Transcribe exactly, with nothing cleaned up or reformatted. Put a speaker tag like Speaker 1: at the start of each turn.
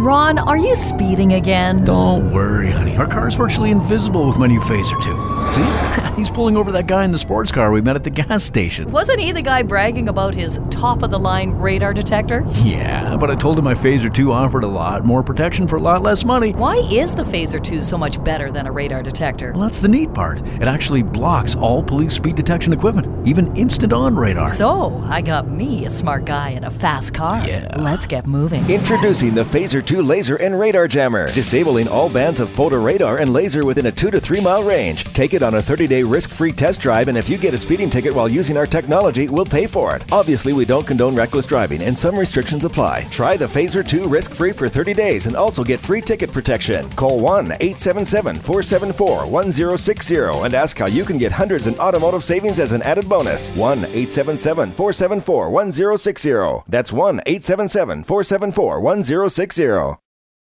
Speaker 1: Ron, are you speeding again?
Speaker 2: Don't worry, honey. Our car's virtually invisible with my new Phaser two. See? He's pulling over that guy in the sports car we met at the gas station.
Speaker 1: Wasn't he the guy bragging about his top-of-the-line radar detector?
Speaker 2: Yeah, but I told him my Phaser two offered a lot more protection for a lot less money.
Speaker 1: Why is the Phaser two so much better than a radar detector?
Speaker 2: Well, that's the neat part. It actually blocks all police speed detection equipment, even instant-on radar.
Speaker 1: So, I got me a smart guy in a fast car.
Speaker 2: Yeah.
Speaker 1: Let's get moving.
Speaker 3: Introducing the Phaser two Laser and Radar Jammer, disabling all bands of photo radar and laser within a two to three mile range. Take it on a thirty-day risk-free test drive, and if you get a speeding ticket while using our technology, we'll pay for it. Obviously, we don't condone reckless driving, and some restrictions apply. Try the Phaser two risk-free for thirty days and also get free ticket protection. Call one eight seven seven, four seven four, one zero six zero and ask how you can get hundreds in automotive savings as an added bonus. one eight seven seven, four seven four, one zero six zero. That's one eight seven seven, four seven four, one zero six zero.